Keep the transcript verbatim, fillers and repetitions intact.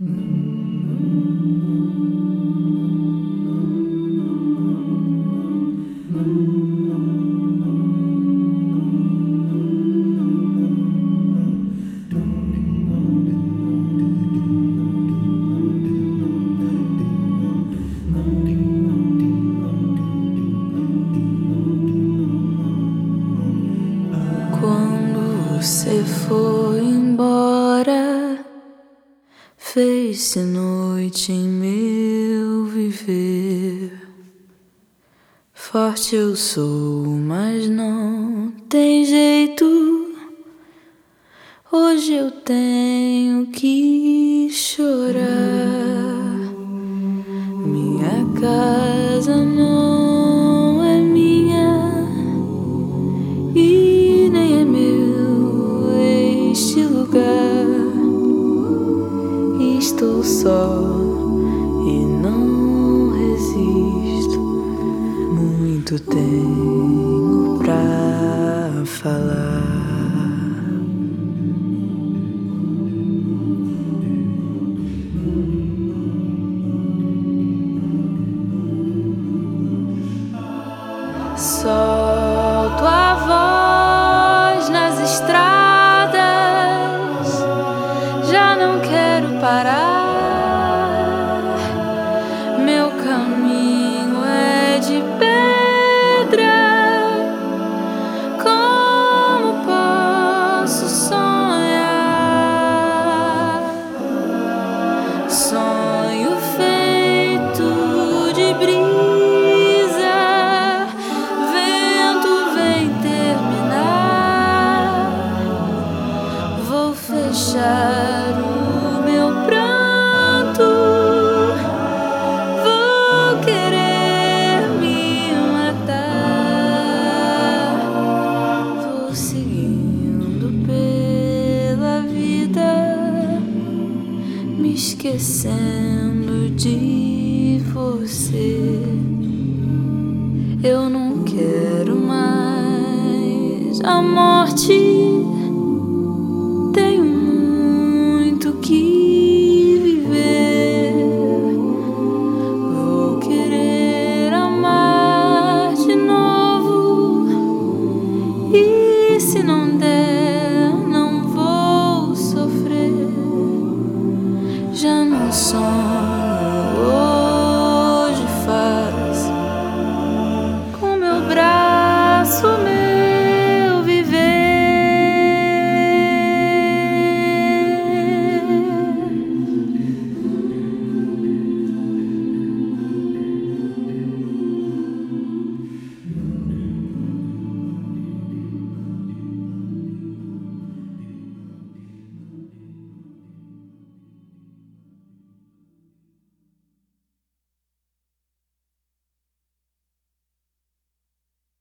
Quando você foi embora, fez-se noite em meu viver. Forte eu sou, mas não tem jeito. Hoje eu tenho que chorar. Minha casa não é minha e nem é meu este lugar. Estou só e não resisto. Muito tenho pra falar. Solto a voz nas estradas, já não quero parar. Meu caminho é de pedra. Como posso sonhar? Sonho feito de brisa. Fechar o meu pranto, vou querer me matar. Vou seguindo pela vida, me esquecendo de você. Eu não quero mais a morte. E se não der, não vou sofrer. Já não sonho.